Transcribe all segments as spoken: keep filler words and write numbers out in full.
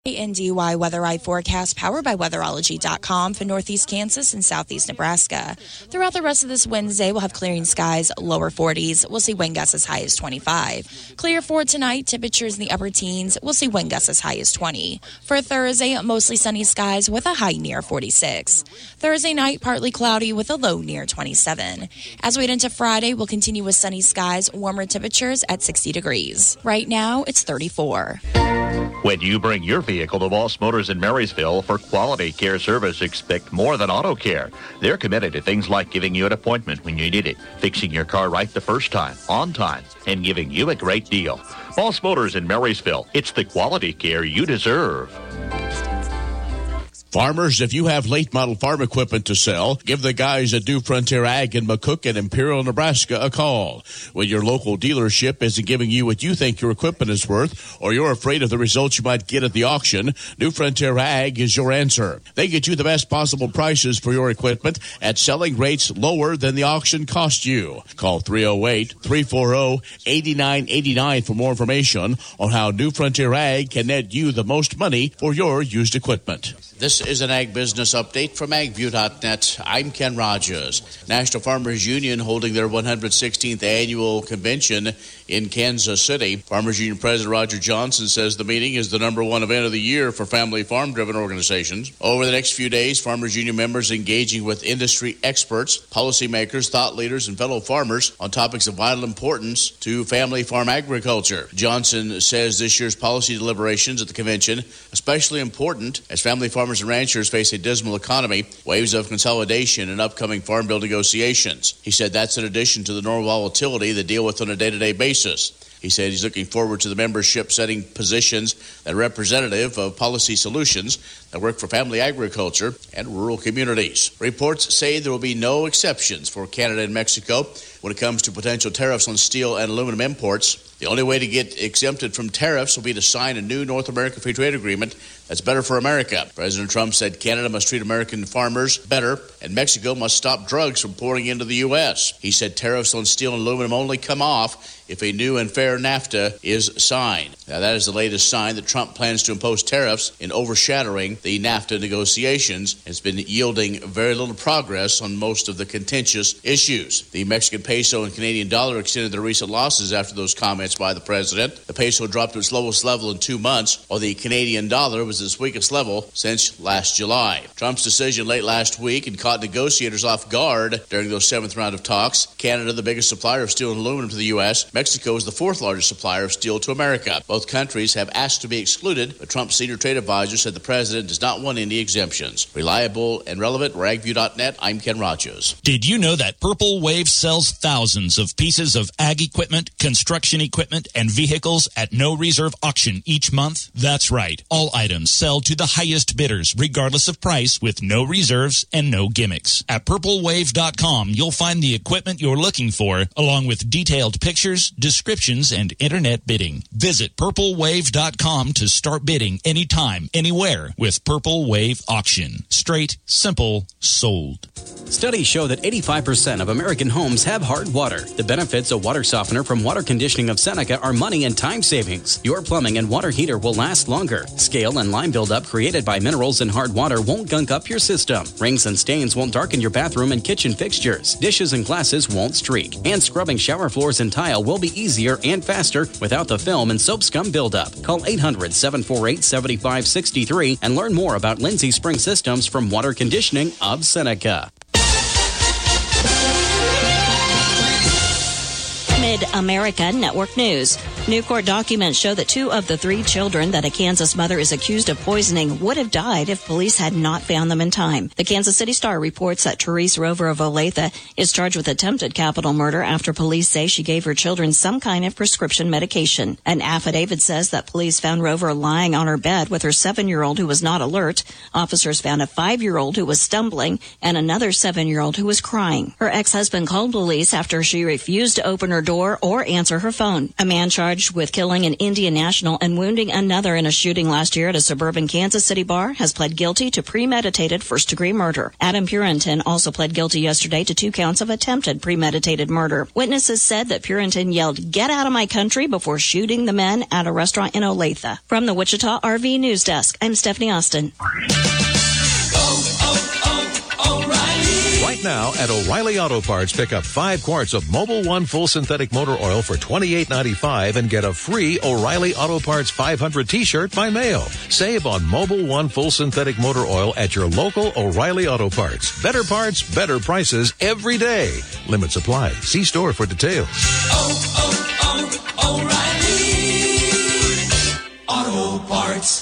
N D Y Weather Eye forecast powered by weatherology dot com for northeast Kansas and southeast Nebraska. Throughout the rest of this Wednesday, we'll have clearing skies, lower forties. We'll see wind gusts as high as twenty-five. Clear for tonight, temperatures in the upper teens. We'll see wind gusts as high as twenty. For Thursday, mostly sunny skies with a high near forty-six. Thursday night, partly cloudy with a low near twenty-seven. As we head into Friday, we'll continue with sunny skies, warmer temperatures at sixty degrees. Right now, it's thirty-four. When you bring your vehicle to Voss Motors in Marysville for quality care service, expect more than auto care. They're committed to things like giving you an appointment when you need it, fixing your car right the first time, on time, and giving you a great deal. Voss Motors in Marysville. It's the quality care you deserve. Farmers, if you have late model farm equipment to sell, give the guys at New Frontier Ag in McCook and Imperial, Nebraska a call. When your local dealership isn't giving you what you think your equipment is worth, or you're afraid of the results you might get at the auction, New Frontier Ag is your answer. They get you the best possible prices for your equipment at selling rates lower than the auction cost you. Call three oh eight, three four oh, eight nine eight nine for more information on how New Frontier Ag can net you the most money for your used equipment. This is an Ag Business Update from ag view dot net. I'm Ken Rogers. National Farmers Union holding their one hundred sixteenth annual convention in Kansas City. Farmers Union President Roger Johnson says the meeting is the number one event of the year for family farm-driven organizations. Over the next few days, Farmers Union members engaging with industry experts, policymakers, thought leaders, and fellow farmers on topics of vital importance to family farm agriculture. Johnson says this year's policy deliberations at the convention especially important as family farmers and ranchers face a dismal economy, waves of consolidation, and upcoming farm bill negotiations. He said that's in addition to the normal volatility they deal with on a day-to-day basis. He said he's looking forward to the membership setting positions that are representative of policy solutions that work for family agriculture and rural communities. Reports say there will be no exceptions for Canada and Mexico when it comes to potential tariffs on steel and aluminum imports. The only way to get exempted from tariffs will be to sign a new North American Free Trade Agreement that's better for America. President Trump said Canada must treat American farmers better, and Mexico must stop drugs from pouring into the U S. He said tariffs on steel and aluminum only come off if a new and fair NAFTA is signed. Now, that is the latest sign that Trump plans to impose tariffs in overshadowing the NAFTA negotiations. It's been yielding very little progress on most of the contentious issues. The Mexican peso and Canadian dollar extended their recent losses after those comments by the president. The peso dropped to its lowest level in two months, while the Canadian dollar was at its weakest level since last July. Trump's decision late last week had caught negotiators off guard during those seventh round of talks. Canada, the biggest supplier of steel and aluminum to the U S. Mexico is the fourth largest supplier of steel to America. Both countries have asked to be excluded, but Trump's senior trade advisor said the president does not want any exemptions. Reliable and relevant, we're ag view dot net. I'm Ken Rogers. Did you know that Purple Wave sells thousands of pieces of ag equipment, construction equipment, and vehicles at no reserve auction each month? That's right. All items sell to the highest bidders, regardless of price, with no reserves and no gimmicks. At purple wave dot com, you'll find the equipment you're looking for, along with detailed pictures, descriptions, and internet bidding. Visit purple wave dot com to start bidding anytime, anywhere with Purple Wave Auction. Straight, simple, sold. Studies show that eighty-five percent of American homes have hard water. The benefits of water softener from Water Conditioning of Seneca are money and time savings. Your plumbing and water heater will last longer. Scale and lime buildup created by minerals in hard water won't gunk up your system. Rings and stains won't darken your bathroom and kitchen fixtures. Dishes and glasses won't streak. And scrubbing shower floors and tile will be easier and faster without the film and soap scum buildup. Call eight hundred, seven four eight, seven five six three and learn more about Lindsay Spring Systems from Water Conditioning of Seneca. Mid-America Network News. New court documents show that two of the three children that a Kansas mother is accused of poisoning would have died if police had not found them in time. The Kansas City Star reports that Therese Rover of Olathe is charged with attempted capital murder after police say she gave her children some kind of prescription medication. An affidavit says that police found Rover lying on her bed with her seven-year-old who was not alert. Officers found a five-year-old who was stumbling and another seven-year-old who was crying. Her ex-husband called police after she refused to open her door or answer her phone. A man charged with killing an Indian national and wounding another in a shooting last year at a suburban Kansas City bar has pled guilty to premeditated first-degree murder. Adam Purinton also pled guilty yesterday to two counts of attempted premeditated murder. Witnesses said that Purinton yelled, "Get out of my country," before shooting the men at a restaurant in Olathe. From the Wichita R V News Desk, I'm Stephanie Austin. Right now at O'Reilly Auto Parts, pick up five quarts of Mobil One Full Synthetic Motor Oil for twenty-eight ninety-five and get a free O'Reilly Auto Parts five hundred t-shirt by mail. Save on Mobil One Full Synthetic Motor Oil at your local O'Reilly Auto Parts. Better parts, better prices every day. Limit supply. See store for details. Oh, oh, oh, O'Reilly Auto Parts.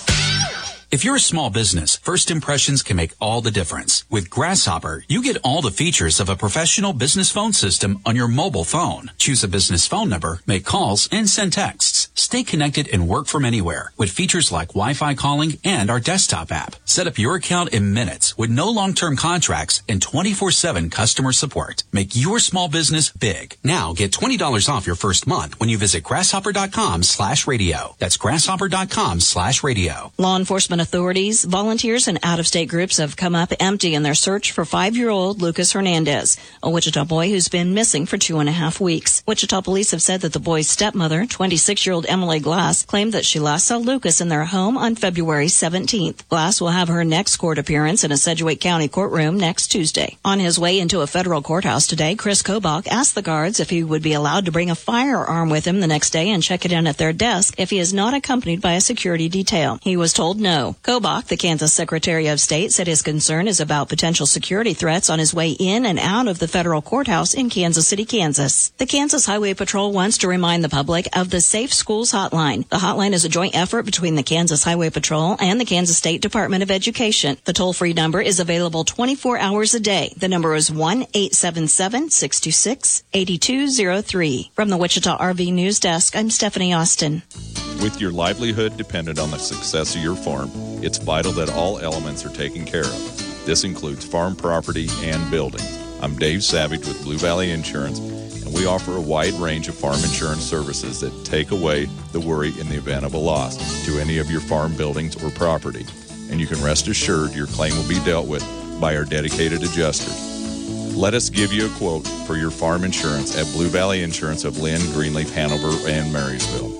If you're a small business, first impressions can make all the difference. With Grasshopper, you get all the features of a professional business phone system on your mobile phone. Choose a business phone number, make calls, and send texts. Stay connected and work from anywhere with features like Wi-Fi calling and our desktop app. Set up your account in minutes with no long-term contracts and twenty-four seven customer support. Make your small business big. Now get twenty dollars off your first month when you visit grasshopper.com slash radio. That's grasshopper.com slash radio. Law enforcement authorities, volunteers, and out-of-state groups have come up empty in their search for five-year-old Lucas Hernandez, a Wichita boy who's been missing for two and a half weeks. Wichita police have said that the boy's stepmother, twenty-six-year-old Emily Glass, claimed that she last saw Lucas in their home on February seventeenth. Glass will have her next court appearance in a Sedgwick County courtroom next Tuesday. On his way into a federal courthouse today, Chris Kobach asked the guards if he would be allowed to bring a firearm with him the next day and check it in at their desk if he is not accompanied by a security detail. He was told no. Kobach, the Kansas Secretary of State, said his concern is about potential security threats on his way in and out of the federal courthouse in Kansas City, Kansas. The Kansas Highway Patrol wants to remind the public of the Safe Schools Hotline. The hotline is a joint effort between the Kansas Highway Patrol and the Kansas State Department of Education. The toll-free number is available twenty-four hours a day. The number is one eight seven seven, six two six, eight two zero three. From the Wichita R V News Desk, I'm Stephanie Austin. With your livelihood dependent on the success of your farm, it's vital that all elements are taken care of. This includes farm property and buildings. I'm Dave Savage with Blue Valley Insurance, and we offer a wide range of farm insurance services that take away the worry in the event of a loss to any of your farm buildings or property. And you can rest assured your claim will be dealt with by our dedicated adjusters. Let us give you a quote for your farm insurance at Blue Valley Insurance of Lynn, Greenleaf, Hanover, and Marysville.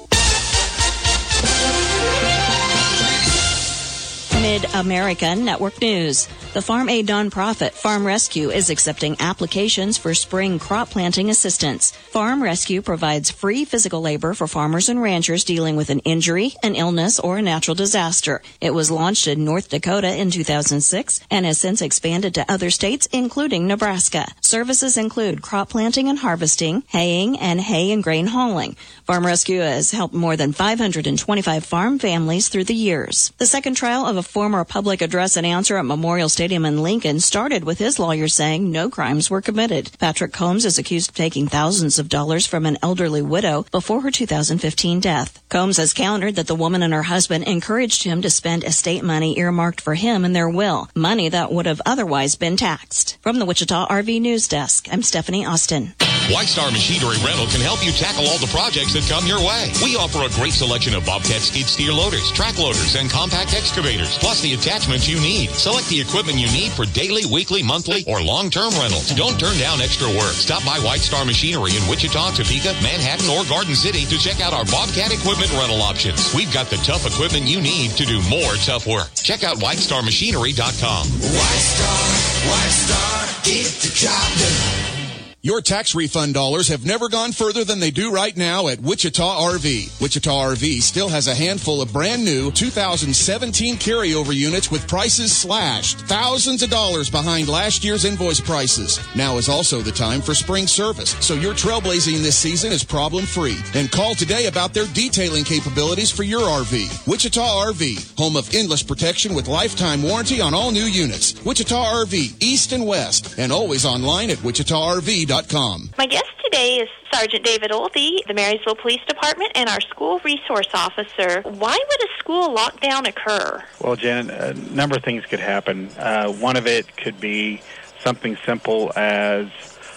Mid-America Network News. The farm aid nonprofit Farm Rescue is accepting applications for spring crop planting assistance. Farm Rescue provides free physical labor for farmers and ranchers dealing with an injury, an illness, or a natural disaster. It was launched in North Dakota in two thousand six and has since expanded to other states, including Nebraska. Services include crop planting and harvesting, haying, and hay and grain hauling. Farm Rescue has helped more than five hundred twenty-five farm families through the years. The second trial of a former public address announcer at Memorial Stadium in Lincoln started with his lawyer saying no crimes were committed. Patrick Combs is accused of taking thousands of dollars from an elderly widow before her two thousand fifteen death. Combs has countered that the woman and her husband encouraged him to spend estate money earmarked for him in their will, money that would have otherwise been taxed. From the Wichita R V News Desk, I'm Stephanie Austin. White Star Machinery Rental can help you tackle all the projects that come your way. We offer a great selection of Bobcat skid steer loaders, track loaders, and compact excavators, plus the attachments you need. Select the equipment you need for daily, weekly, monthly, or long-term rentals. Don't turn down extra work. Stop by White Star Machinery in Wichita, Topeka, Manhattan, or Garden City to check out our Bobcat equipment rental options. We've got the tough equipment you need to do more tough work. Check out white star machinery dot com. White Star, White Star, get the job done. Your tax refund dollars have never gone further than they do right now at Wichita R V. Wichita R V still has a handful of brand new two thousand seventeen carryover units with prices slashed. Thousands of dollars behind last year's invoice prices. Now is also the time for spring service, so your trailblazing this season is problem-free. And call today about their detailing capabilities for your R V. Wichita R V, home of endless protection with lifetime warranty on all new units. Wichita R V, east and west, and always online at wichita R V dot com. My guest today is Sergeant David Oldie, the Marysville Police Department, and our school resource officer. Why would a school lockdown occur? Well, Jen, a number of things could happen. Uh, one of it could be something simple as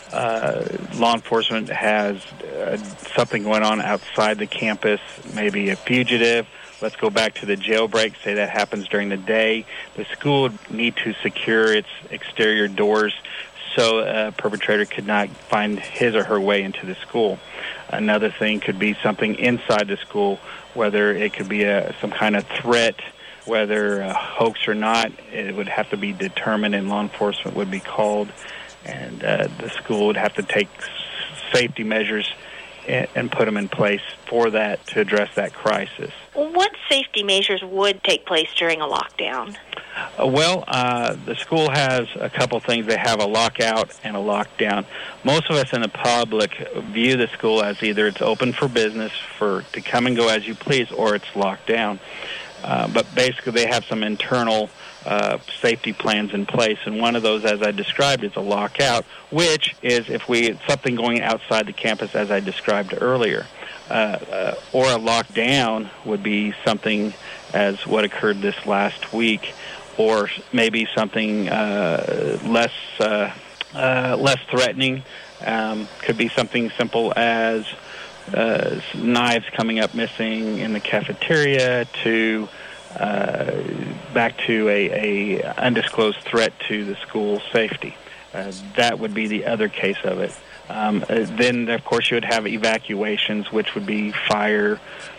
uh, law enforcement has uh, something going on outside the campus, maybe a fugitive. Let's go back to the jailbreak, say that happens during the day. The school would need to secure its exterior doors so a perpetrator could not find his or her way into the school. Another thing could be something inside the school, whether it could be a, some kind of threat, whether a hoax or not. It would have to be determined, and law enforcement would be called, and uh, the school would have to take safety measures and, and put them in place for that to address that crisis. What safety measures would take place during a lockdown? Uh, well, uh, the school has a couple things. They have a lockout and a lockdown. Most of us in the public view the school as either it's open for business for to come and go as you please, or it's locked down. Uh, but basically, they have some internal uh, safety plans in place, and one of those, as I described, is a lockout, which is if we something going outside the campus, as I described earlier. Uh, uh, or a lockdown would be something as what occurred this last week, or maybe something uh, less uh, uh, less threatening. Um, could be something simple as uh, knives coming up missing in the cafeteria, to uh, back to a, a undisclosed threat to the school safety. Uh, that would be the other case of it. Um, then, of course, you would have evacuations, which would be fire,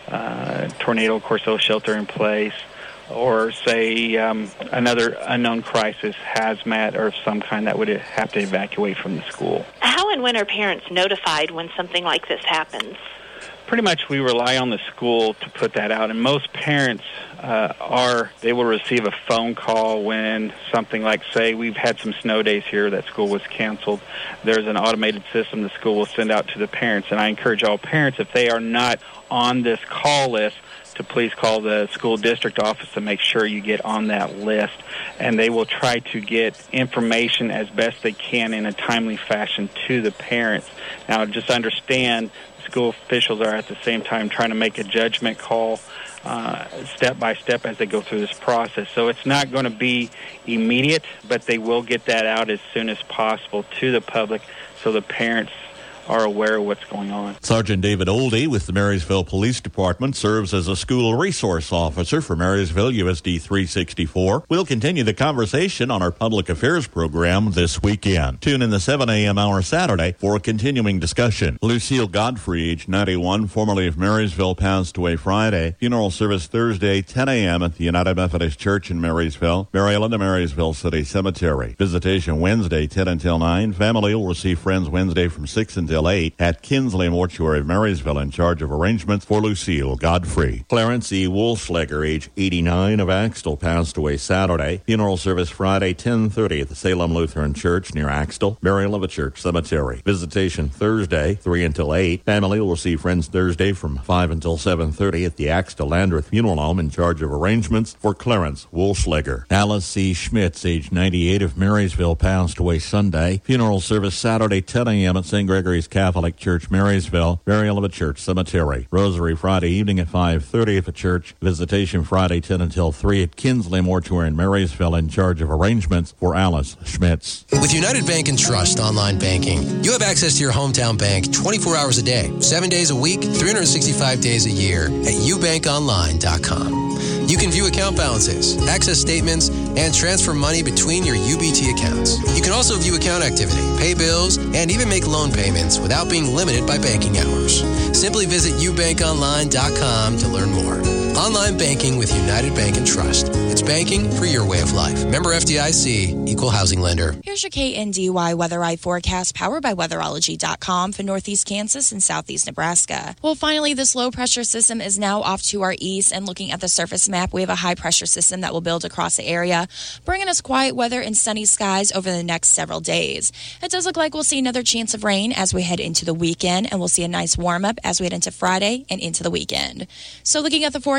uh, tornado, of course, they'll shelter in place, or, say, um, another unknown crisis, hazmat, or some kind that would have to evacuate from the school. How and when are parents notified when something like this happens? Pretty much we rely on the school to put that out, and most parents uh, are, they will receive a phone call when something like, say, we've had some snow days here, that school was canceled. There's an automated system the school will send out to the parents, and I encourage all parents, if they are not on this call list, to please call the school district office to make sure you get on that list, and they will try to get information as best they can in a timely fashion to the parents. Now, just understand, school officials are at the same time trying to make a judgment call uh, step by step as they go through this process. So it's not going to be immediate, but they will get that out as soon as possible to the public so the parents are aware of what's going on. Sergeant David Oldie with the Marysville Police Department serves as a school resource officer for Marysville U S D three sixty-four. We'll continue the conversation on our public affairs program this weekend. Tune in the seven a.m. hour Saturday for a continuing discussion. Lucille Godfrey, age ninety-one, formerly of Marysville, passed away Friday. Funeral service Thursday, ten a.m. at the United Methodist Church in Marysville. Burial in the Marysville City Cemetery. Visitation Wednesday, ten until nine. Family will receive friends Wednesday from six until eight at Kinsley Mortuary of Marysville, in charge of arrangements for Lucille Godfrey. Clarence E. Wolfschläger, age eighty-nine, of Axtell, passed away Saturday. Funeral service Friday, ten thirty at the Salem Lutheran Church near Axtell. Burial of a church cemetery. Visitation Thursday, three until eight. Family will receive friends Thursday from five until seven thirty at the Axtell Landreth Funeral Home, in charge of arrangements for Clarence Wolfschläger. Alice C. Schmitz, age ninety-eight, of Marysville, passed away Sunday. Funeral service Saturday, ten a.m. at Saint Gregory's Catholic Church, Marysville. Burial of a church cemetery. Rosary Friday evening at five thirty at the church. Visitation Friday ten until three at Kinsley Mortuary in Marysville, in charge of arrangements for Alice Schmitz. With United Bank and Trust online banking, you have access to your hometown bank twenty-four hours a day, seven days a week, three hundred sixty-five days a year at u bank online dot com. You can view account balances, access statements, and transfer money between your U B T accounts. You can also view account activity, pay bills, and even make loan payments without being limited by banking hours. Simply visit u bank online dot com to learn more. Online banking with United Bank and Trust. It's banking for your way of life. Member F D I C, Equal Housing Lender. Here's your K N D Y Weather Eye forecast, powered by weatherology dot com for Northeast Kansas and Southeast Nebraska. Well, finally, this low pressure system is now off to our east, and looking at the surface map, we have a high pressure system that will build across the area, bringing us quiet weather and sunny skies over the next several days. It does look like we'll see another chance of rain as we head into the weekend, and we'll see a nice warm up as we head into Friday and into the weekend. So looking at the forecast,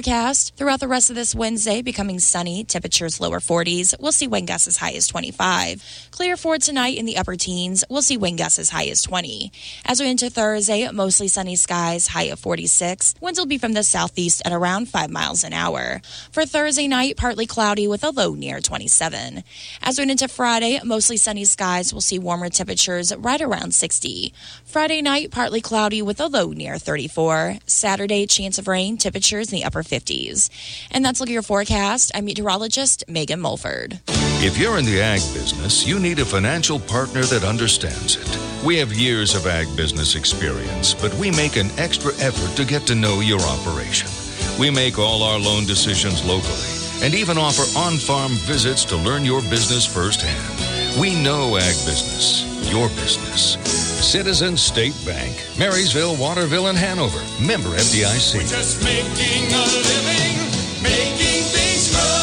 forecast. Throughout the rest of this Wednesday, becoming sunny, temperatures lower forties. We'll see wind gusts as high as twenty-five. Clear for tonight in the upper teens. We'll see wind gusts as high as twenty. As we enter Thursday, mostly sunny skies, high of forty-six. Winds will be from the southeast at around five miles an hour. For Thursday night, partly cloudy with a low near twenty-seven. As we into Friday, mostly sunny skies. We'll see warmer temperatures right around sixty. Friday night, partly cloudy with a low near thirty-four. Saturday, chance of rain, temperatures in the upper fifties. And that's look at your forecast. I'm meteorologist Megan Mulford. If you're in the ag business, you need a financial partner that understands it. We have years of ag business experience, but we make an extra effort to get to know your operation. We make all our loan decisions locally and even offer on-farm visits to learn your business firsthand. We know ag business, your business. Citizens State Bank, Marysville, Waterville, and Hanover. Member F D I C. We're just making a living, making things grow.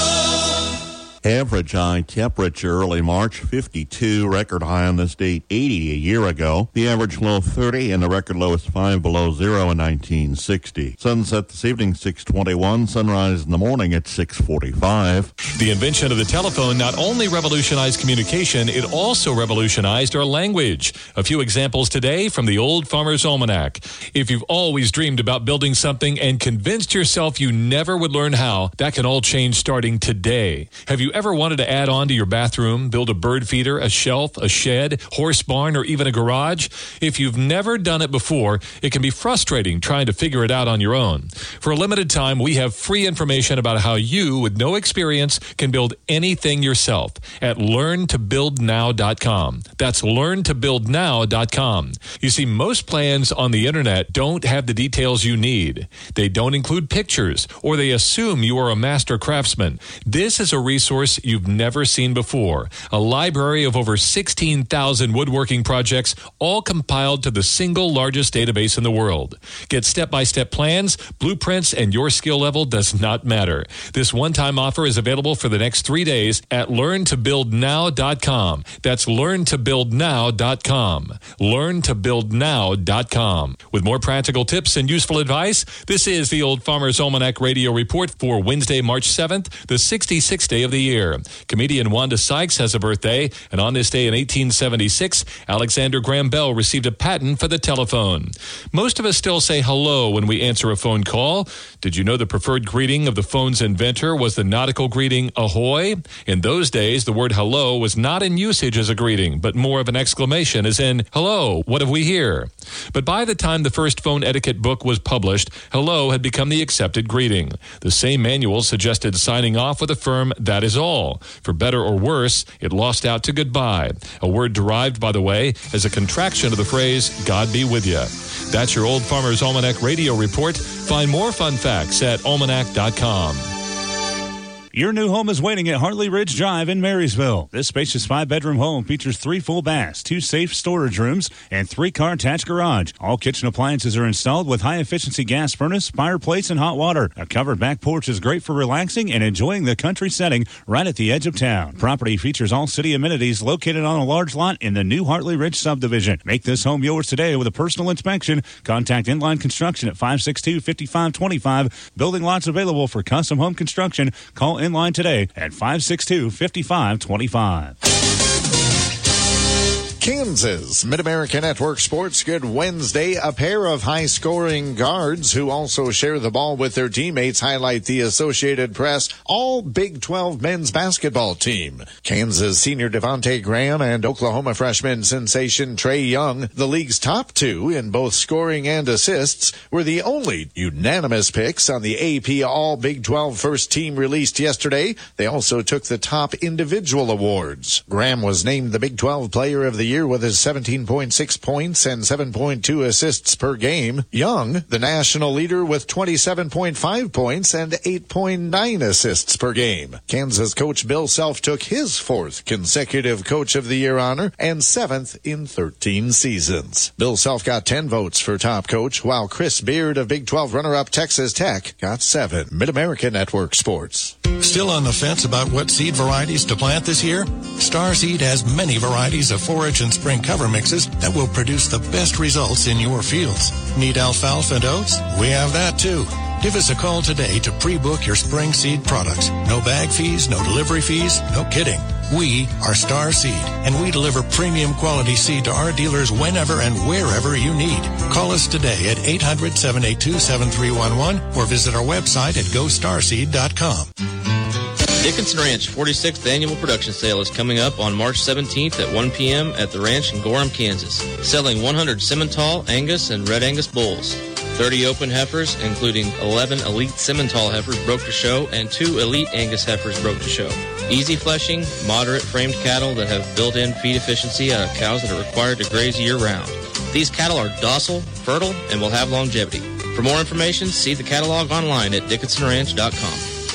Average high temperature early March, fifty-two. Record high on this date, eighty a year ago. The average low, thirty, and the record low is five below zero in nineteen sixty. Sunset this evening, six twenty-one. Sunrise in the morning at six forty-five. The invention of the telephone not only revolutionized communication, it also revolutionized our language. A few examples today from the Old Farmer's Almanac. If you've always dreamed about building something and convinced yourself you never would learn how, that can all change starting today. Have you ever wanted to add on to your bathroom, build a bird feeder, a shelf, a shed, horse barn, or even a garage? If you've never done it before, it can be frustrating trying to figure it out on your own. For a limited time, we have free information about how you, with no experience, can build anything yourself at learn to build now dot com. That's learn to build now dot com. You see, most plans on the internet don't have the details you need. They don't include pictures, or they assume you are a master craftsman. This is a resource you've never seen before. A library of over sixteen thousand woodworking projects, all compiled to the single largest database in the world. Get step-by-step plans, blueprints, and your skill level does not matter. This one-time offer is available for the next three days at learn to build now dot com. That's learn to build now dot com. learn to build now dot com. With more practical tips and useful advice, this is the Old Farmer's Almanac Radio Report for Wednesday, March seventh, the sixty-sixth day of the year. Comedian Wanda Sykes has a birthday, and on this day in eighteen seventy-six, Alexander Graham Bell received a patent for the telephone. Most of us still say hello when we answer a phone call. Did you know the preferred greeting of the phone's inventor was the nautical greeting ahoy? In those days, the word hello was not in usage as a greeting, but more of an exclamation, as in, hello, what have we here? But by the time the first phone etiquette book was published, hello had become the accepted greeting. The same manual suggested signing off with a firm that is all. For better or worse, it lost out to goodbye, a word derived, by the way, as a contraction of the phrase, God be with ya. That's your Old Farmer's Almanac Radio Report. Find more fun facts at almanac dot com. Your new home is waiting at Hartley Ridge Drive in Marysville. This spacious five-bedroom home features three full baths, two safe storage rooms, and three-car attached garage. All kitchen appliances are installed with high-efficiency gas furnace, fireplace, and hot water. A covered back porch is great for relaxing and enjoying the country setting right at the edge of town. Property features all city amenities located on a large lot in the new Hartley Ridge subdivision. Make this home yours today with a personal inspection. Contact Inline Construction at five six two, five five two five. Building lots available for custom home construction. Call Inline today at five six two, five five two five. Kansas Mid-America Network Sports. Good Wednesday. A pair of high-scoring guards who also share the ball with their teammates highlight the Associated Press all Big twelve men's basketball team. Kansas senior Devontae Graham and Oklahoma freshman sensation Trae Young, the league's top two in both scoring and assists, were the only unanimous picks on the A P All Big twelve First Team released yesterday. They also took the top individual awards. Graham was named the Big twelve Player of the Year with his seventeen point six points and seven point two assists per game. Young, the national leader with twenty-seven point five points and eight point nine assists per game. Kansas coach Bill Self took his fourth consecutive Coach of the Year honor and seventh in thirteen seasons. Bill Self got ten votes for top coach, while Chris Beard of Big twelve runner-up Texas Tech got seven. Mid-America Network Sports. Still on the fence about what seed varieties to plant this year? Star Seed has many varieties of forage and spring cover mixes that will produce the best results in your fields. Need alfalfa and oats? We have that too. Give us a call today to pre-book your spring seed products. No bag fees, no delivery fees, no kidding. We are Star Seed, and we deliver premium quality seed to our dealers whenever and wherever you need. Call us today at eight hundred, seven eight two, seven three one one or visit our website at go star seed dot com. Dickinson Ranch forty-sixth Annual Production Sale is coming up on March seventeenth at one p.m. at the ranch in Gorham, Kansas. Selling one hundred Simmental, Angus, and Red Angus bulls. thirty open heifers, including eleven Elite Simmental heifers broke to show and two Elite Angus heifers broke to show. Easy fleshing, moderate framed cattle that have built-in feed efficiency out of cows that are required to graze year-round. These cattle are docile, fertile, and will have longevity. For more information, see the catalog online at dickinson ranch dot com.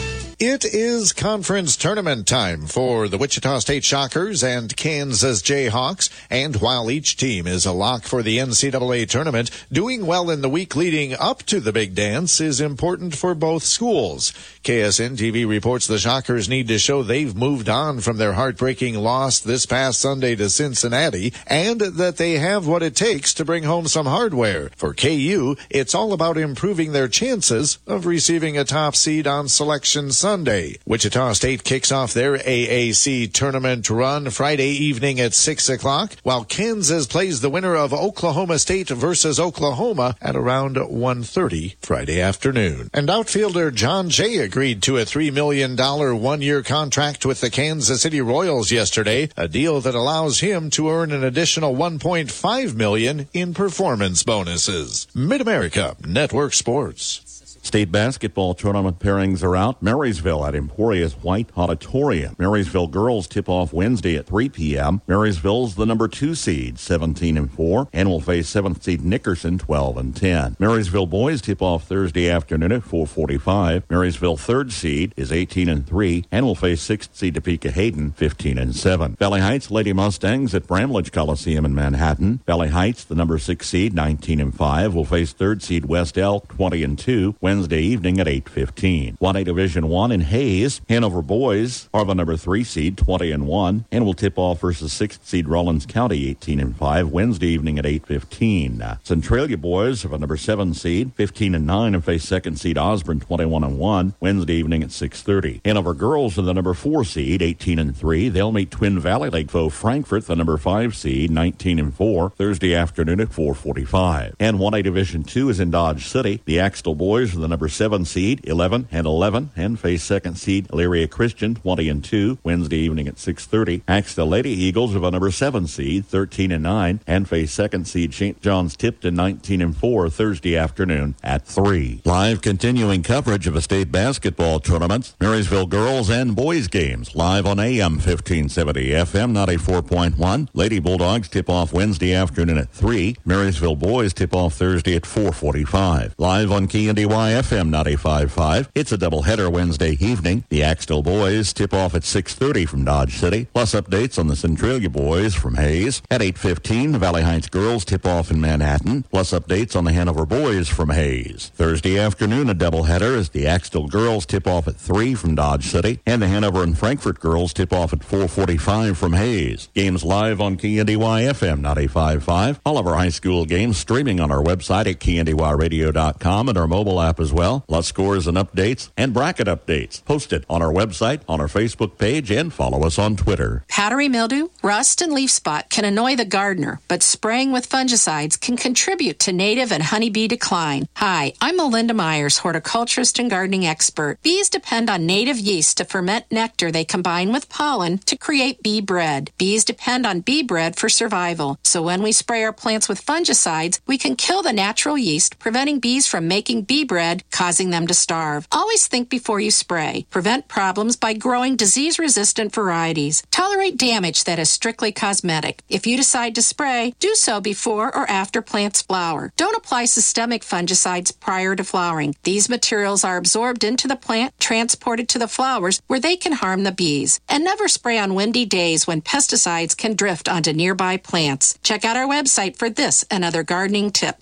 It is conference tournament time for the Wichita State Shockers and Kansas Jayhawks. And while each team is a lock for the N C double A tournament, doing well in the week leading up to the big dance is important for both schools. K S N T V reports the Shockers need to show they've moved on from their heartbreaking loss this past Sunday to Cincinnati and that they have what it takes to bring home some hardware. For K U, it's all about improving their chances of receiving a top seed on Selection Sunday. Wichita State kicks off their A A C tournament run Friday evening at six o'clock, while Kansas plays the winner of Oklahoma State versus Oklahoma at around one thirty Friday afternoon. And outfielder John Jay agreed to a three million dollars one-year contract with the Kansas City Royals yesterday, a deal that allows him to earn an additional one point five million dollars in performance bonuses. Mid-America Network Sports. State basketball tournament pairings are out. Marysville at Emporia's White Auditorium. Marysville girls tip off Wednesday at three p.m. Marysville's the number two seed, seventeen and four, and will face seventh seed Nickerson, twelve and ten. Marysville boys tip off Thursday afternoon at four forty-five. Marysville third seed is eighteen and three, and will face sixth seed Topeka Hayden, fifteen and seven. Valley Heights Lady Mustangs at Bramlage Coliseum in Manhattan. Valley Heights, the number six seed, nineteen and five, will face third seed West Elk, twenty and two. Wednesday evening at eight fifteen. one A Division one in Hayes. Hanover boys are the number three seed, twenty and one, and will tip off versus sixth seed Rollins County, eighteen and five, Wednesday evening at eight fifteen. Centralia boys are the number seven seed, fifteen and nine, and face second seed Osborne, twenty-one and one, Wednesday evening at six thirty. Hanover girls are the number four seed, eighteen and three. They'll meet Twin Valley Lake foe Frankfort, the number five seed, nineteen and four, Thursday afternoon at four forty-five. And one A Division two is in Dodge City. The Axtell boys are the number seven seed, eleven and eleven, and face second seed Elyria Christian, twenty and two, Wednesday evening at six thirty. Axtell Lady Eagles are the number seven seed, thirteen and nine, and face second seed Saint John's Tipton, nineteen and four, Thursday afternoon at three. Live continuing coverage of a state basketball tournament, Marysville girls and boys games, live on A M fifteen seventy, F M ninety-four point one. Lady Bulldogs tip off Wednesday afternoon at three. Marysville boys tip off Thursday at four forty-five. Live on K N D Y F M ninety-five point five. It's a doubleheader Wednesday evening. The Axtell boys tip off at six thirty from Dodge City. Plus updates on the Centralia boys from Hayes. At eight fifteen, the Valley Heights girls tip off in Manhattan. Plus updates on the Hanover boys from Hayes. Thursday afternoon, a doubleheader as the Axtell girls tip off at three from Dodge City. And the Hanover and Frankfort girls tip off at four forty-five from Hayes. Games live on K N D Y F M ninety-five point five. All of our high school games streaming on our website at K N D Y radio dot com and our mobile app as well. Plus scores and updates and bracket updates posted on our website, on our Facebook page, and follow us on Twitter. Powdery mildew, rust, and leaf spot can annoy the gardener, but spraying with fungicides can contribute to native and honeybee decline. Hi, I'm Melinda Myers, horticulturist and gardening expert. Bees depend on native yeast to ferment nectar they combine with pollen to create bee bread. Bees depend on bee bread for survival, so when we spray our plants with fungicides, we can kill the natural yeast, preventing bees from making bee bread, causing them to starve. Always think before you spray. Prevent problems by growing disease-resistant varieties. Tolerate damage that is strictly cosmetic. If you decide to spray, do so before or after plants flower. Don't apply systemic fungicides prior to flowering. These materials are absorbed into the plant, transported to the flowers, where they can harm the bees. And never spray on windy days when pesticides can drift onto nearby plants. Check out our website for this and other gardening tips.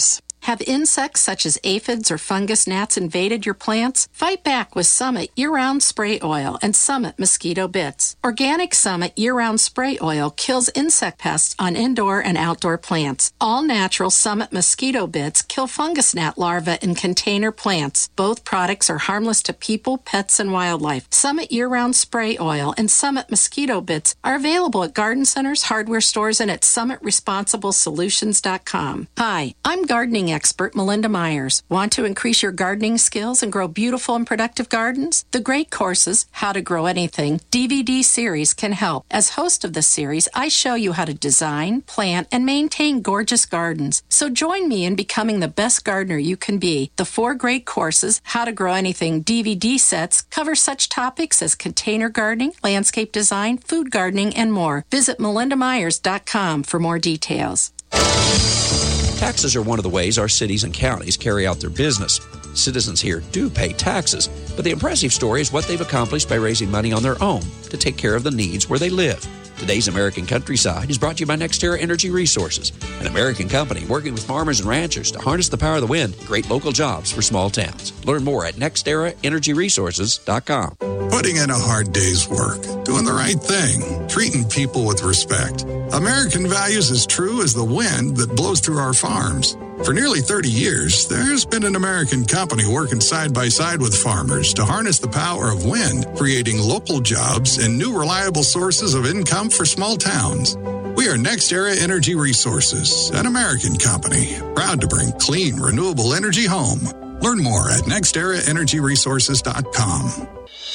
Have insects such as aphids or fungus gnats invaded your plants? Fight back with Summit Year-Round Spray Oil and Summit Mosquito Bits. Organic Summit Year-Round Spray Oil kills insect pests on indoor and outdoor plants. All-natural Summit Mosquito Bits kill fungus gnat larvae in container plants. Both products are harmless to people, pets, and wildlife. Summit Year-Round Spray Oil and Summit Mosquito Bits are available at garden centers, hardware stores, and at summit responsible solutions dot com. Hi, I'm gardening expert Melinda Myers. Want to increase your gardening skills and grow beautiful and productive gardens? The Great Courses, How to Grow Anything D V D series can help. As host of the series, I show you how to design, plant, and maintain gorgeous gardens. So join me in becoming the best gardener you can be. The four Great Courses, How to Grow Anything D V D sets cover such topics as container gardening, landscape design, food gardening, and more. Visit melinda myers dot com for more details. Taxes are one of the ways our cities and counties carry out their business. Citizens here do pay taxes, but the impressive story is what they've accomplished by raising money on their own to take care of the needs where they live. Today's American Countryside is brought to you by NextEra Energy Resources, an American company working with farmers and ranchers to harness the power of the wind, create local jobs for small towns. Learn more at next era energy resources dot com. Putting in a hard day's work, doing the right thing, treating people with respect. American values as true as the wind that blows through our farms. For nearly thirty years, there's been an American company working side by side with farmers to harness the power of wind, creating local jobs and new reliable sources of income for small towns. We are NextEra Energy Resources, an American company, proud to bring clean, renewable energy home. Learn more at next era energy resources dot com.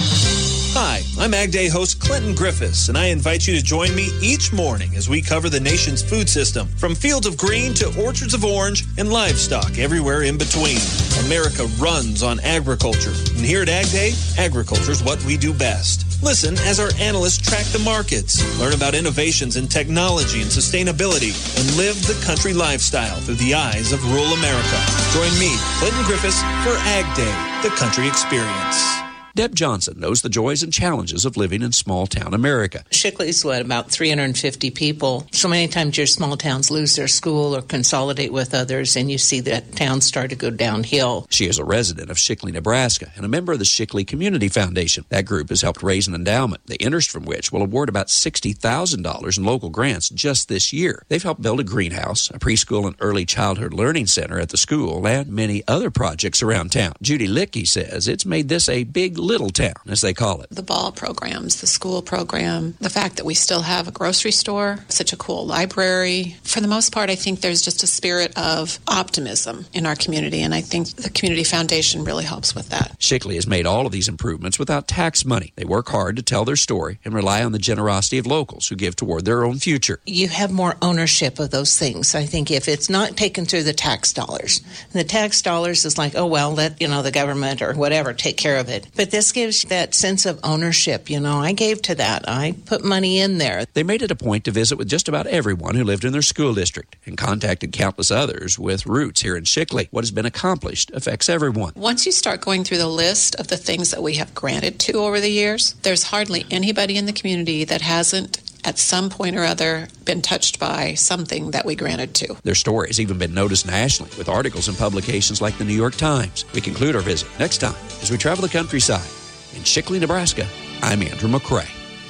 Hi, I'm Ag Day host Clinton Griffiths, and I invite you to join me each morning as we cover the nation's food system, from fields of green to orchards of orange and livestock everywhere in between. America runs on agriculture, and here at Ag Day, agriculture is what we do best. Listen as our analysts track the markets, learn about innovations in technology and sustainability, and live the country lifestyle through the eyes of rural America. Join me, Clinton Griffiths, for Ag Day, the country experience. Deb Johnson knows the joys and challenges of living in small-town America. Shickley's what, about three hundred fifty people. So many times your small towns lose their school or consolidate with others, and you see that towns start to go downhill. She is a resident of Shickley, Nebraska, and a member of the Shickley Community Foundation. That group has helped raise an endowment, the interest from which will award about sixty thousand dollars in local grants just this year. They've helped build a greenhouse, a preschool and early childhood learning center at the school, and many other projects around town. Judy Lickey says it's made this a big little town, as they call it. The ball programs, the school program, the fact that we still have a grocery store, such a cool library. For the most part, I think there's just a spirit of optimism in our community, and I think the Community Foundation really helps with that. Shickley has made all of these improvements without tax money. They work hard to tell their story and rely on the generosity of locals who give toward their own future. You have more ownership of those things. I think if it's not taken through the tax dollars, the tax dollars is like, oh, well, let, you know, the government or whatever take care of it. But this gives that sense of ownership. You know, I gave to that. I put money in there. They made it a point to visit with just about everyone who lived in their school district and contacted countless others with roots here in Shickley. What has been accomplished affects everyone. Once you start going through the list of the things that we have granted to over the years, there's hardly anybody in the community that hasn't at some point or other been touched by something that we granted to. Their story has even been noticed nationally with articles in publications like the New York Times. We conclude our visit next time as we travel the countryside. In Shickley, Nebraska, I'm Andrew McCrae.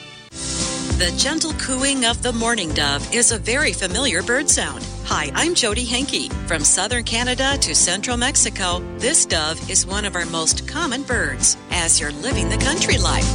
The gentle cooing of the mourning dove is a very familiar bird sound. Hi, I'm Jody Henke. From southern Canada to central Mexico, this dove is one of our most common birds as you're living the country life.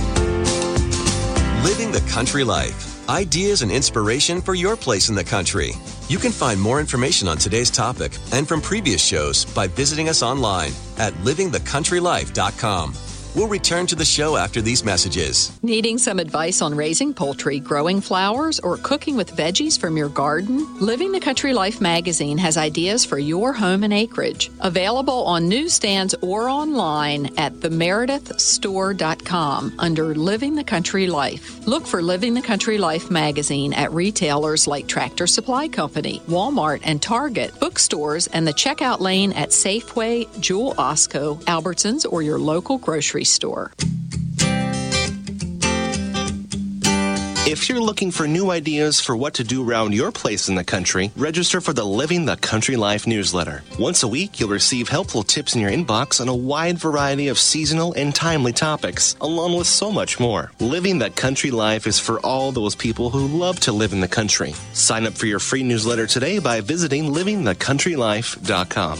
Living the country life. Ideas and inspiration for your place in the country. You can find more information on today's topic and from previous shows by visiting us online at living the country life dot com. We'll return to the show after these messages. Needing some advice on raising poultry, growing flowers, or cooking with veggies from your garden? Living the Country Life magazine has ideas for your home and acreage. Available on newsstands or online at the meredith store dot com under Living the Country Life. Look for Living the Country Life magazine at retailers like Tractor Supply Company, Walmart and Target, bookstores, and the checkout lane at Safeway, Jewel Osco, Albertsons, or your local grocery store. If you're looking for new ideas for what to do around your place in the country, register for the Living the Country Life newsletter. Once a week, you'll receive helpful tips in your inbox on a wide variety of seasonal and timely topics, along with so much more. Living the Country Life is for all those people who love to live in the country. Sign up for your free newsletter today by visiting living the country life dot com.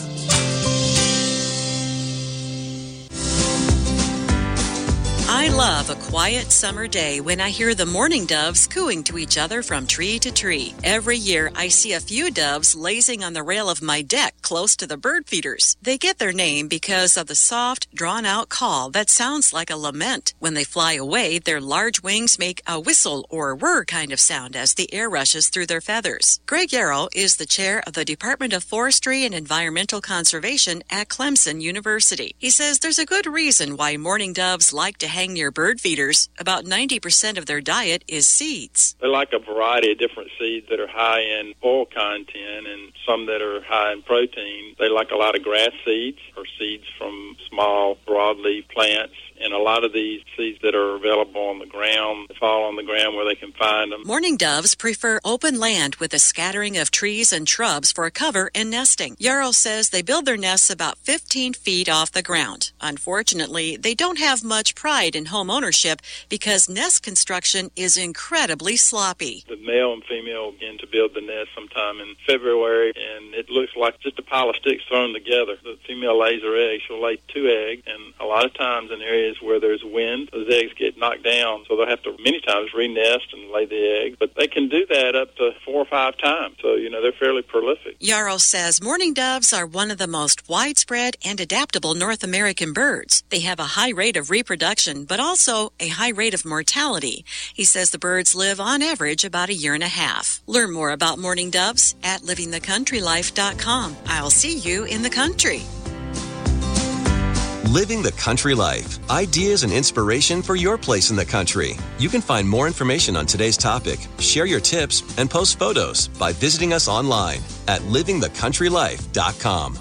I love a quiet summer day when I hear the mourning doves cooing to each other from tree to tree. Every year, I see a few doves lazing on the rail of my deck close to the bird feeders. They get their name because of the soft, drawn-out call that sounds like a lament. When they fly away, their large wings make a whistle or whir kind of sound as the air rushes through their feathers. Greg Yarrow is the chair of the Department of Forestry and Environmental Conservation at Clemson University. He says there's a good reason why mourning doves like to hang near bird feeders. About ninety percent of their diet is seeds. They like a variety of different seeds that are high in oil content and some that are high in protein. They like a lot of grass seeds or seeds from small broadleaf plants. And a lot of these seeds that are available on the ground fall on the ground where they can find them. Mourning doves prefer open land with a scattering of trees and shrubs for cover and nesting. Yarrow says they build their nests about fifteen feet off the ground. Unfortunately, they don't have much pride in home ownership because nest construction is incredibly sloppy. The male and female begin to build the nest sometime in February, and it looks like just a pile of sticks thrown together. The female lays her eggs. She'll lay two eggs, and a lot of times in areas where there's wind, those eggs get knocked down, so they'll have to many times re-nest and lay the eggs. But they can do that up to four or five times, so, you know, they're fairly prolific. Yarrow says mourning doves are one of the most widespread and adaptable North American birds. They have a high rate of reproduction, but also a high rate of mortality. He says the birds live on average about a year and a half. Learn more about mourning doves at living the country life dot com. I'll see you in the country. Living the Country Life. Ideas and inspiration for your place in the country. You can find more information on today's topic, share your tips, and post photos by visiting us online at living the country life dot com.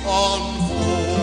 unfold.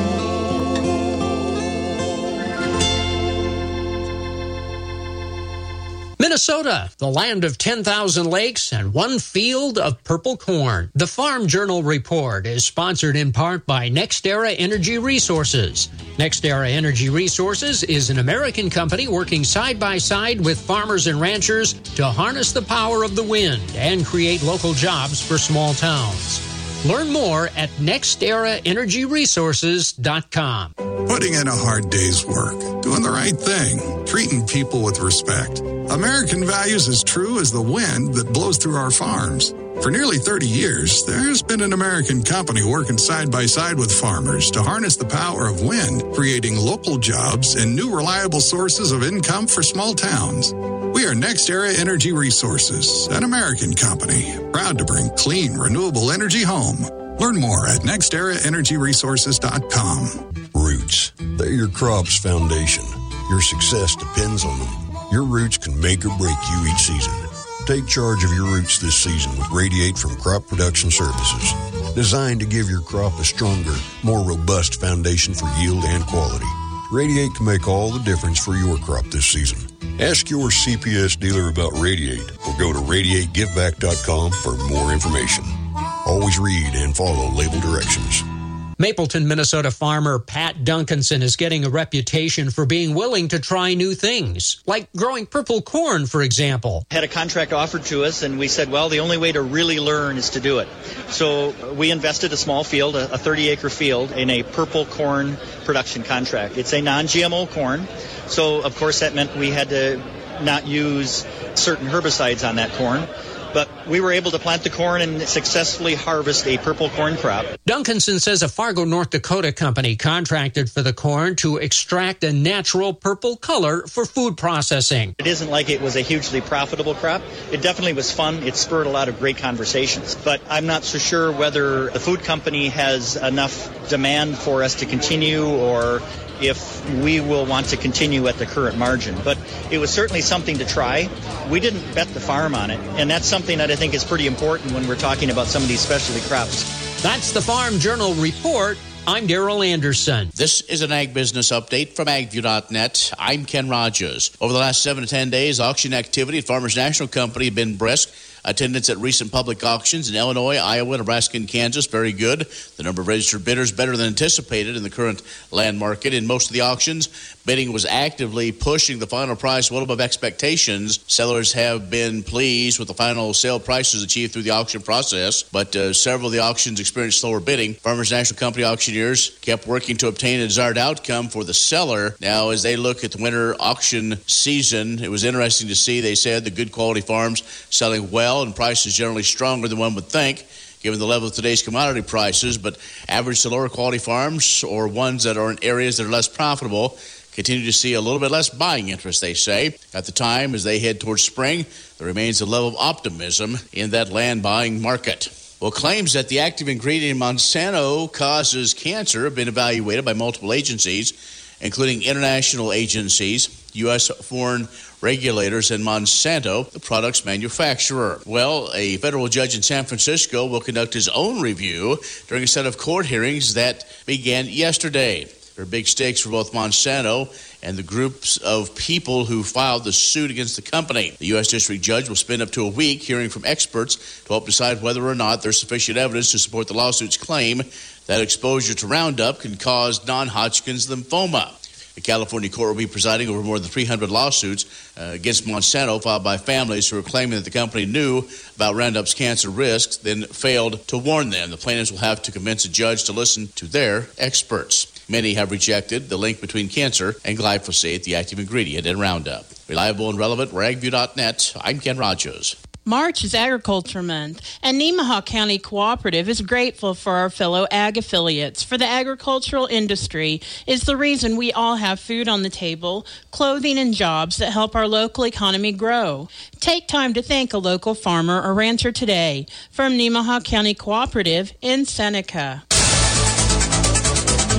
Minnesota, the land of ten thousand lakes and one field of purple corn. The Farm Journal Report is sponsored in part by NextEra Energy Resources. NextEra Energy Resources is an American company working side by side with farmers and ranchers to harness the power of the wind and create local jobs for small towns. Learn more at next era energy resources dot com. Putting in a hard day's work, doing the right thing, treating people with respect. American values as true as the wind that blows through our farms. For nearly thirty years, there's been an American company working side by side with farmers to harness the power of wind, creating local jobs and new reliable sources of income for small towns. We are NextEra Energy Resources, an American company, proud to bring clean, renewable energy home. Learn more at next era energy resources dot com. Roots. They're your crop's foundation. Your success depends on them. Your roots can make or break you each season. Take charge of your roots this season with Radiate from Crop Production Services. Designed to give your crop a stronger, more robust foundation for yield and quality. Radiate can make all the difference for your crop this season. Ask your C P S dealer about Radiate or go to radiate give back dot com for more information. Always read and follow label directions. Mapleton, Minnesota farmer Pat Duncanson is getting a reputation for being willing to try new things, like growing purple corn, for example. Had a contract offered to us, and we said, well, the only way to really learn is to do it. So we invested a small field, a thirty-acre field, in a purple corn production contract. It's a non-G M O corn, so of course that meant we had to not use certain herbicides on that corn. But we were able to plant the corn and successfully harvest a purple corn crop. Duncanson says a Fargo, North Dakota company contracted for the corn to extract a natural purple color for food processing. It isn't like it was a hugely profitable crop. It definitely was fun. It spurred a lot of great conversations. But I'm not so sure whether the food company has enough demand for us to continue or if we will want to continue at the current margin. But it was certainly something to try. We didn't bet the farm on it, and that's something that I think is pretty important when we're talking about some of these specialty crops. That's the Farm Journal Report. I'm Darrell Anderson. This is an Ag Business Update from ag view dot net. I'm Ken Rogers. Over the last seven to ten days, auction activity at Farmers National Company have been brisk. Attendance at recent public auctions in Illinois, Iowa, Nebraska, and Kansas, very good. The number of registered bidders better than anticipated in the current land market. In most of the auctions, bidding was actively pushing the final price well above expectations. Sellers have been pleased with the final sale prices achieved through the auction process, but uh, several of the auctions experienced slower bidding. Farmers National Company auctioneers kept working to obtain a desired outcome for the seller. Now, as they look at the winter auction season, it was interesting to see, they said, the good quality farms selling well and prices generally stronger than one would think, given the level of today's commodity prices. But average to lower quality farms, or ones that are in areas that are less profitable, continue to see a little bit less buying interest, they say. At the time, as they head towards spring, there remains a level of optimism in that land buying market. Well, claims that the active ingredient Monsanto causes cancer have been evaluated by multiple agencies, including international agencies, U S foreign regulators, and Monsanto, the product's manufacturer. Well, a federal judge in San Francisco will conduct his own review during a set of court hearings that began yesterday. There are big stakes for both Monsanto and the groups of people who filed the suit against the company. The U S district judge will spend up to a week hearing from experts to help decide whether or not there's sufficient evidence to support the lawsuit's claim that exposure to Roundup can cause non-Hodgkin's lymphoma. The California court will be presiding over more than three hundred lawsuits uh, against Monsanto filed by families who are claiming that the company knew about Roundup's cancer risks, then failed to warn them. The plaintiffs will have to convince a judge to listen to their experts. Many have rejected the link between cancer and glyphosate, the active ingredient in Roundup. Reliable and relevant, we're ag view dot net. I'm Ken Rogers. March is Agriculture Month, and Nemaha County Cooperative is grateful for our fellow ag affiliates. For the agricultural industry is the reason we all have food on the table, clothing, and jobs that help our local economy grow. Take time to thank a local farmer or rancher today. From Nemaha County Cooperative in Seneca.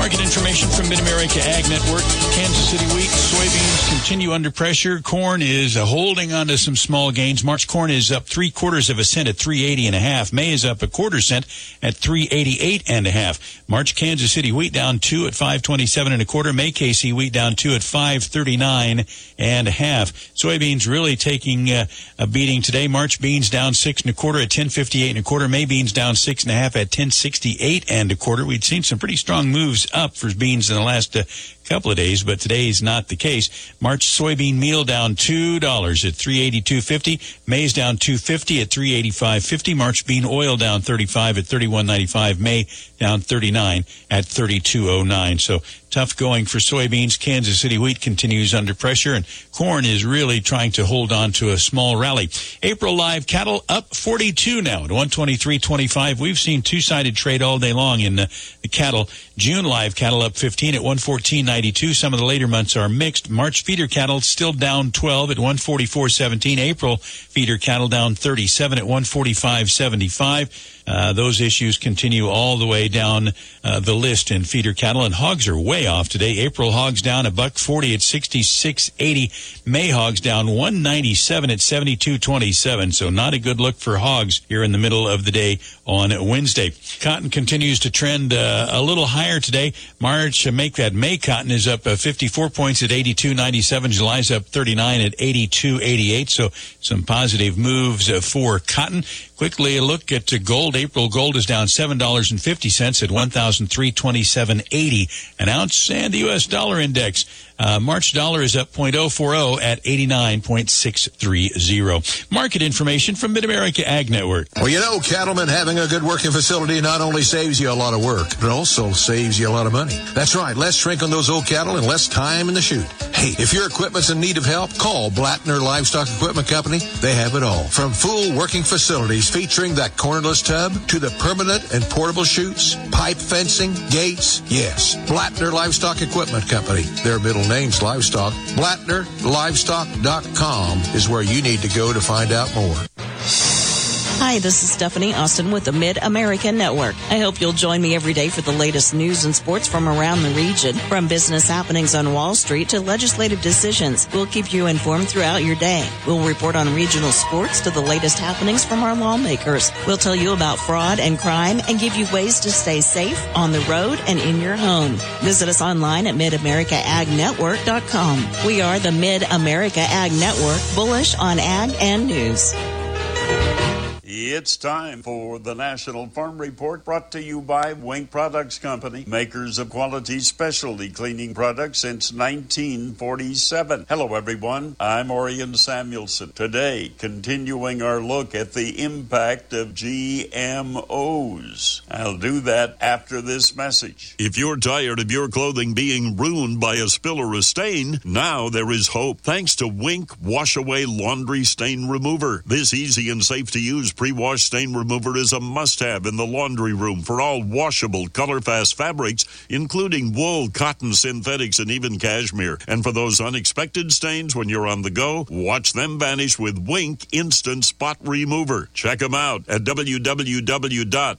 Market information from Mid-America Ag Network. Kansas City wheat, soybeans continue under pressure. Corn is uh, holding on to some small gains. March corn is up three quarters of a cent at three eighty and a half. May is up a quarter cent at three eighty-eight and a half. March Kansas City wheat down two at five twenty-seven and a quarter. May K C wheat down two at five thirty-nine and a half. Soybeans really taking uh, a beating today. March beans down six and a quarter at ten fifty-eight and a quarter. May beans down six and a half at ten sixty-eight and a quarter. We'd seen some pretty strong moves up for beans in the last uh, couple of days, but today is not the case. March soybean meal down two dollars at three eighty-two fifty. May's down two fifty at three eighty-five fifty. March bean oil down thirty-five at thirty-one ninety-five. May down thirty-nine at thirty-two oh nine. So tough going for soybeans. Kansas City wheat continues under pressure, and corn is really trying to hold on to a small rally. April live cattle up forty-two now at one twenty-three twenty-five. We've seen two-sided trade all day long in the, the cattle. June live cattle up fifteen at one fourteen ninety-two. Some of the later months are mixed. March feeder cattle still down twelve at one forty-four seventeen. April feeder cattle down thirty-seven at one forty-five seventy-five. Uh, those issues continue all the way down uh, the list in feeder cattle, and hogs are way off today. April hogs down a buck forty at sixty-six eighty. May hogs down one ninety-seven at seventy-two twenty-seven. So not a good look for hogs here in the middle of the day on Wednesday. Cotton continues to trend uh, a little higher today. March, uh, make that May cotton is up uh, fifty-four points at eighty-two ninety-seven. July's up thirty-nine at eighty-two eighty-eight. So some positive moves uh, for cotton. Quickly a look at uh, gold. April gold is down seven dollars and fifty cents at one thousand three hundred twenty-seven eighty an ounce. And the U S dollar index, uh, March dollar is up zero point zero four zero at eighty-nine point six three zero. Market information from Mid-America Ag Network. Well, you know, cattlemen, having a good working facility not only saves you a lot of work, but also saves you a lot of money. That's right. Less shrink on those old cattle and less time in the chute. Hey, if your equipment's in need of help, call Blattner Livestock Equipment Company. They have it all. From full working facilities featuring that cornerless tub to the permanent and portable chutes, pipe fencing, gates. Yes, Blattner Livestock Equipment Company. Their middle name's Livestock. Blattner Livestock dot com is where you need to go to find out more. Hi, this is Stephanie Austin with the Mid-America Network. I hope you'll join me every day for the latest news and sports from around the region. From business happenings on Wall Street to legislative decisions, we'll keep you informed throughout your day. We'll report on regional sports to the latest happenings from our lawmakers. We'll tell you about fraud and crime and give you ways to stay safe on the road and in your home. Visit us online at Mid America Ag Network dot com. We are the Mid-America Ag Network, bullish on ag and news. It's time for the National Farm Report, brought to you by Wink Products Company, makers of quality specialty cleaning products since nineteen forty-seven. Hello, everyone. I'm Orion Samuelson. Today, continuing our look at the impact of G M Os. I'll do that after this message. If you're tired of your clothing being ruined by a spill or a stain, now there is hope thanks to Wink Wash Away Laundry Stain Remover. This easy and safe to use pre-wash stain remover is a must-have in the laundry room for all washable, color-fast fabrics, including wool, cotton, synthetics, and even cashmere. And for those unexpected stains when you're on the go, watch them vanish with Wink Instant Spot Remover. Check them out at w w w dot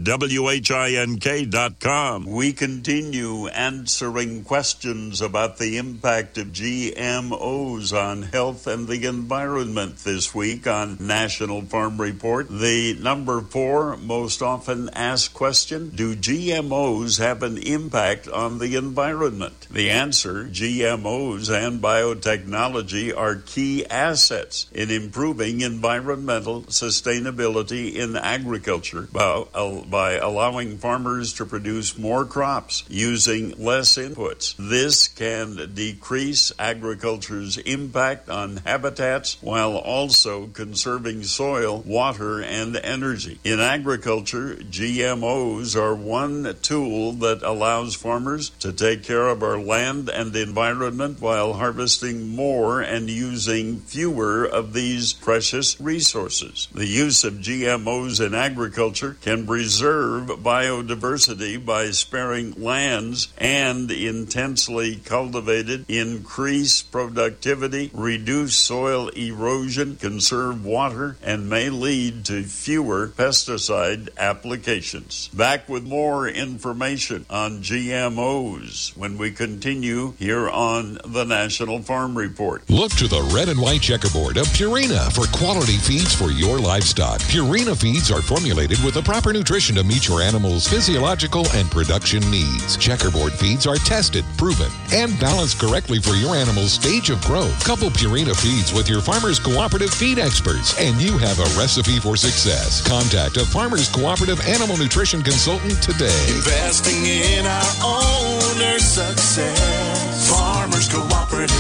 wink dot com. We continue answering questions about the impact of G M Os on health and the environment this week on National Farm Report. The number four most often asked question, do G M Os have an impact on the environment? The answer, G M Os and biotechnology are key assets in improving environmental sustainability in agriculture by, by allowing farmers to produce more crops using less inputs. This can decrease agriculture's impact on habitats while also conserving soil, water, and energy. In agriculture, G M Os are one tool that allows farmers to take care of our land and environment while harvesting more and using fewer of these precious resources. The use of G M Os in agriculture can preserve biodiversity by sparing lands and intensely cultivated, increase productivity, reduce soil erosion, conserve water, and may lead to fewer pesticide applications. Back with more information on G M Os when we continue here on the National Farm Report. Look to the red and white checkerboard of Purina for quality feeds for your livestock. Purina feeds are formulated with the proper nutrition to meet your animal's physiological and production needs. Checkerboard feeds are tested, proven, and balanced correctly for your animal's stage of growth. Couple Purina feeds with your Farmers Cooperative feed experts, and you have a recipe for success. Contact a Farmers Cooperative animal nutrition consultant today. Investing in our owner's success. Farmers Cooperative.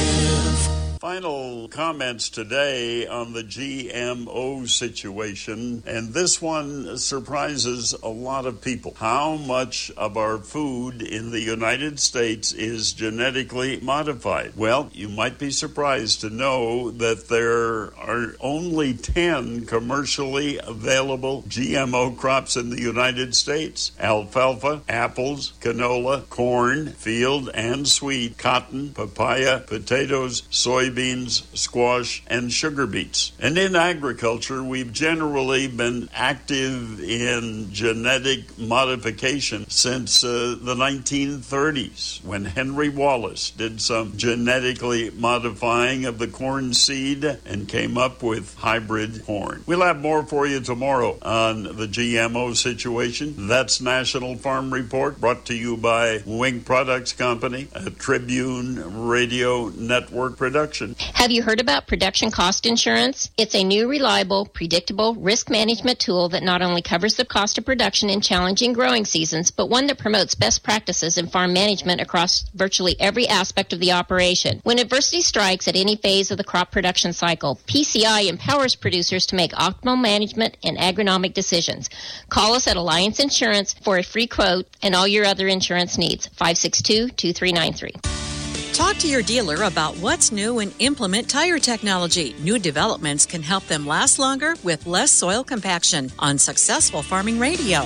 Final comments today on the G M O situation, and this one surprises a lot of people. How much of our food in the United States is genetically modified? Well, you might be surprised to know that there are only ten commercially available G M O crops in the United States. Alfalfa, apples, canola, corn, field and sweet, cotton, papaya, potatoes, soybeans, beans, squash, and sugar beets. And in agriculture, we've generally been active in genetic modification since uh, the nineteen thirties, when Henry Wallace did some genetically modifying of the corn seed and came up with hybrid corn. We'll have more for you tomorrow on the G M O situation. That's National Farm Report, brought to you by Wink Products Company, a Tribune Radio Network production. Have you heard about production cost insurance? It's a new, reliable, predictable risk management tool that not only covers the cost of production in challenging growing seasons, but one that promotes best practices in farm management across virtually every aspect of the operation. When adversity strikes at any phase of the crop production cycle, P C I empowers producers to make optimal management and agronomic decisions. Call us at Alliance Insurance for a free quote and all your other insurance needs. five six two, two three nine three. Talk to your dealer about what's new in Implement Tire technology. New developments can help them last longer with less soil compaction on Successful Farming Radio.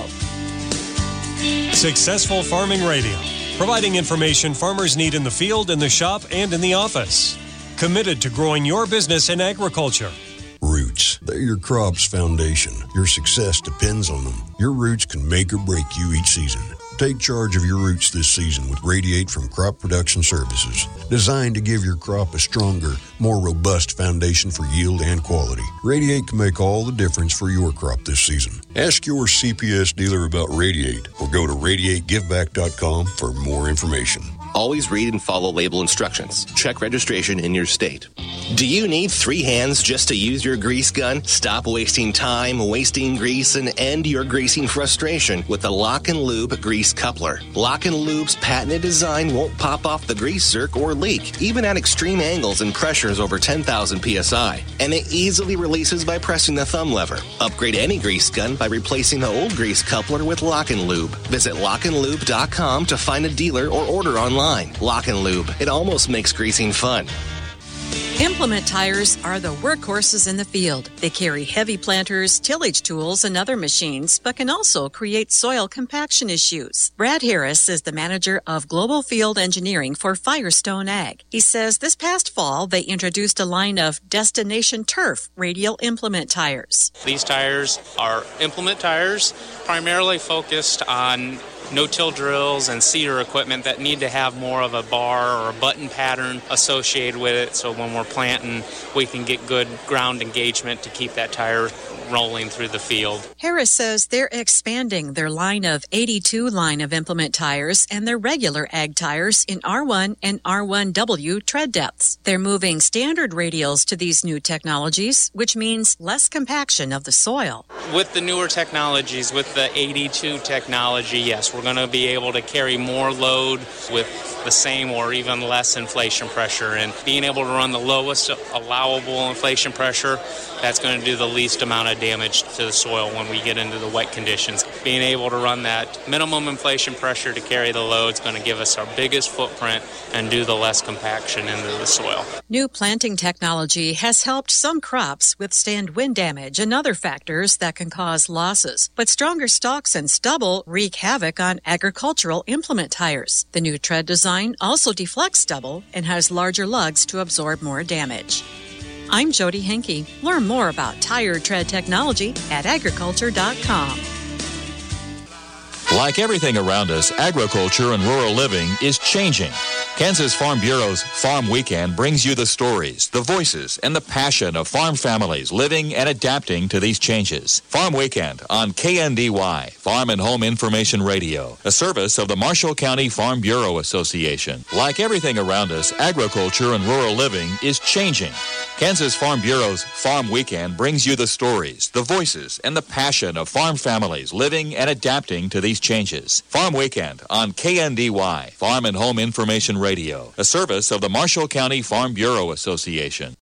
Successful Farming Radio, providing information farmers need in the field, in the shop, and in the office. Committed to growing your business in agriculture. Roots. They're your crop's foundation. Your success depends on them. Your roots can make or break you each season. Take charge of your roots this season with Radiate from Crop Production Services, designed to give your crop a stronger, more robust foundation for yield and quality. Radiate can make all the difference for your crop this season. Ask your C P S dealer about Radiate or go to radiate give back dot com for more information. Always read and follow label instructions. Check registration in your state. Do you need three hands just to use your grease gun? Stop wasting time, wasting grease, and end your greasing frustration with the Lock and Lube Grease Coupler. Lock and Lube's patented design won't pop off the grease zerk or leak, even at extreme angles and pressures over ten thousand P S I. And it easily releases by pressing the thumb lever. Upgrade any grease gun by replacing the old grease coupler with Lock and Lube. Visit lock and lube dot com to find a dealer or order online. Lock and Lube. It almost makes greasing fun. Implement tires are the workhorses in the field. They carry heavy planters, tillage tools, and other machines, but can also create soil compaction issues. Brad Harris is the manager of Global Field Engineering for Firestone Ag. He says this past fall, they introduced a line of Destination Turf radial implement tires. These tires are implement tires, primarily focused on no-till drills and seeder equipment that need to have more of a bar or a button pattern associated with it, so when we're planting, we can get good ground engagement to keep that tire rolling through the field. Harris says they're expanding their line of eighty-two line of implement tires and their regular ag tires in R one and R one W tread depths. They're moving standard radials to these new technologies, which means less compaction of the soil. With the newer technologies, with the eighty-two technology, yes, we're going to be able to carry more load with the same or even less inflation pressure. And being able to run the lowest allowable inflation pressure, that's going to do the least amount of damage to the soil when we get into the wet conditions. Being able to run that minimum inflation pressure to carry the load is going to give us our biggest footprint and do the less compaction into the soil. New planting technology has helped some crops withstand wind damage and other factors that can cause losses. But stronger stalks and stubble wreak havoc on agricultural implement tires. The new tread design also deflects stubble and has larger lugs to absorb more damage. I'm Jody Henke. Learn more about tire tread technology at agriculture dot com. Like everything around us, agriculture and rural living is changing. Kansas Farm Bureau's Farm Weekend brings you the stories, the voices, and the passion of farm families living and adapting to these changes. Farm Weekend on K N D Y, Farm and Home Information Radio, a service of the Marshall County Farm Bureau Association. Like everything around us, agriculture and rural living is changing. Kansas Farm Bureau's Farm Weekend brings you the stories, the voices, and the passion of farm families living and adapting to these changes. Farm Weekend on K N D Y, Farm and Home Information Radio, a service of the Marshall County Farm Bureau Association.